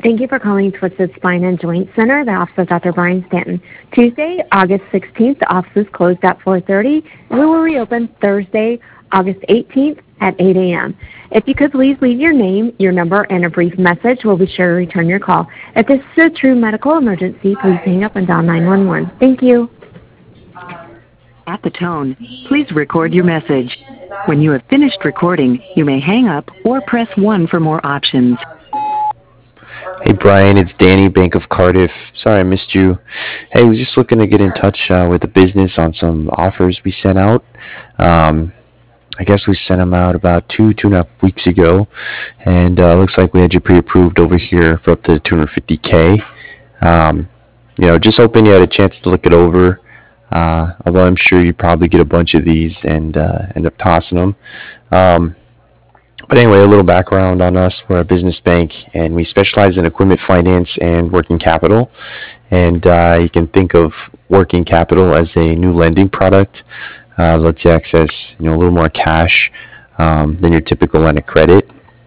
Thank you for calling Twisted Spine and Joint Center, the office of Dr. Brian Stanton. Tuesday, August 16th, the office is closed at 4:30. We will reopen Thursday, August 18th at 8 a.m. If you could please leave your name, your number, and a brief message, we'll be sure to return your call. If this is a true medical emergency, please hang up and dial 911. Thank you. At the tone, please record your message. When you have finished recording, you may hang up or press 1 for more options. Hey Brian, it's Danny, Bank of Cardiff. Sorry I missed you. Hey, I was just looking to get in touch with the business on some offers we sent out. I guess we sent them out about two and a half weeks ago, and looks like we had you pre-approved over here for up to 250K. Just hoping you had a chance to look it over. Although I'm sure you probably get a bunch of these and end up tossing them. But anyway, a little background on us. We're a business bank, and we specialize in equipment finance and working capital. And you can think of working capital as a new lending product. Lets you access a little more cash than your typical line of credit.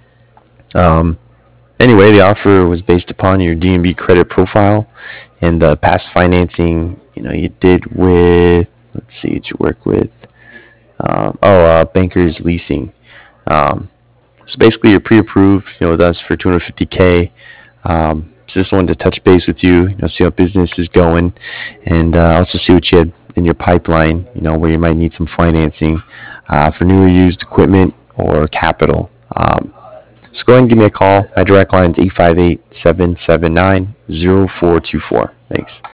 Anyway, the offer was based upon your D&B credit profile and the past financing you did with, let's see, did you work with? Bankers Leasing. So basically, you're pre-approved, with us for 250K. So just wanted to touch base with you, see how business is going, and also see what you had in your pipeline, where you might need some financing for new or used equipment or capital. So go ahead and give me a call. My direct line is 858-779-0424. Thanks.